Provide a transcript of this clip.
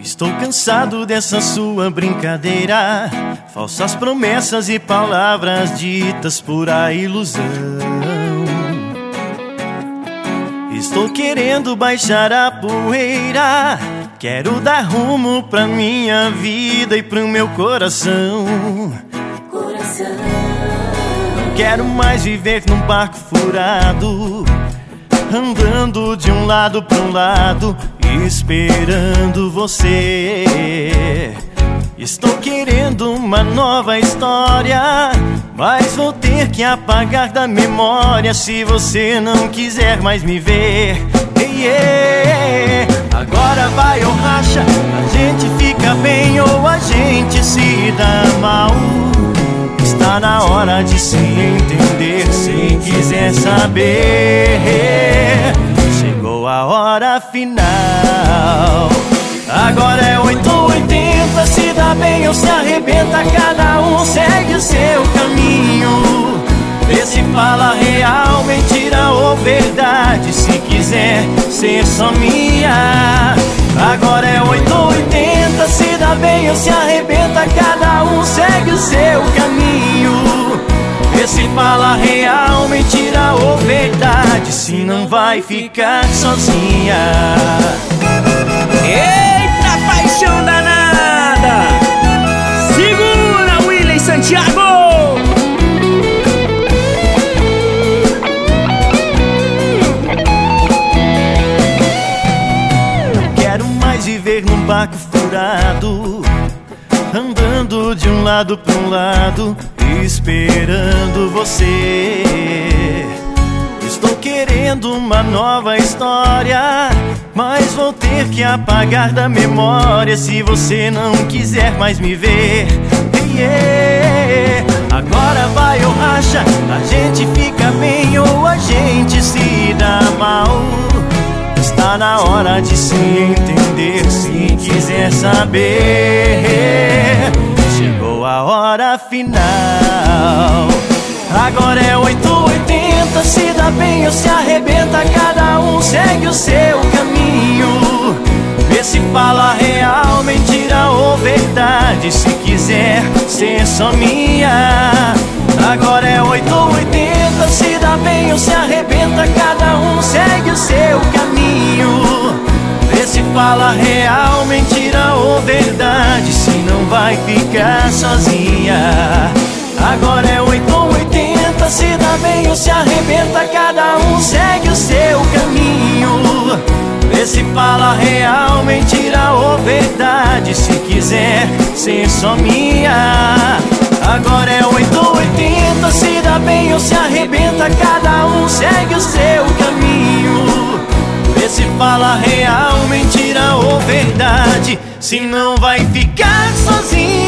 Estou cansado dessa sua brincadeira, falsas promessas e palavras ditas pura ilusão. Estou querendo baixar a poeira, quero dar rumo pra minha vida e pro meu coração. Não quero mais viver num barco furado, andando de um lado pra um lado, esperando você. Estou querendo uma nova história, mas vou ter que apagar da memória se você não quiser mais me ver. Agora vai ou racha, a gente fica bem ou a gente se dá mal. Está na hora de se entender, se quiser saber. Chegou a hora final. Agora é 8 ou 80, se dá bem ou se arrebenta, cada um segue o seu caminho. Vê se fala real, mentira ou verdade, se quiser ser só minha. Agora é 8 ou 80, se dá bem ou se arrebenta, cada um segue o seu caminho. Vê se fala real, mentira ou verdade, se não vai ficar sozinha. Eita paixão danada! Segura, William Santiago! Não quero mais viver num barco furado, andando de um lado pra um lado, esperando você. Estou querendo uma nova história, mas vou ter que apagar da memória se você não quiser mais me ver. Agora vai ou racha, a gente fica bem ou a gente se dá mal. Está na hora de se entender, se quiser saber. Chegou a hora final. Agora é 8 ou 80, se dá bem ou se arrebenta, cada um segue o seu caminho. Vê se fala real, mentira ou verdade, se quiser ser só minha. Agora é 8 ou 80, se dá bem ou se arrebenta, cada um segue o seu caminho. Vê se fala real, mentira ou verdade, se não vai ficar sozinha. Agora é 8 ou 80, se dá bem ou se arrebenta, cada um segue o seu caminho. Vê se fala real, mentira ou verdade, se quiser ser só minha. Agora é 8 ou 80, se dá bem ou se arrebenta, cada um segue o seu caminho. Vê se fala real, mentira ou verdade, se não vai ficar sozinho.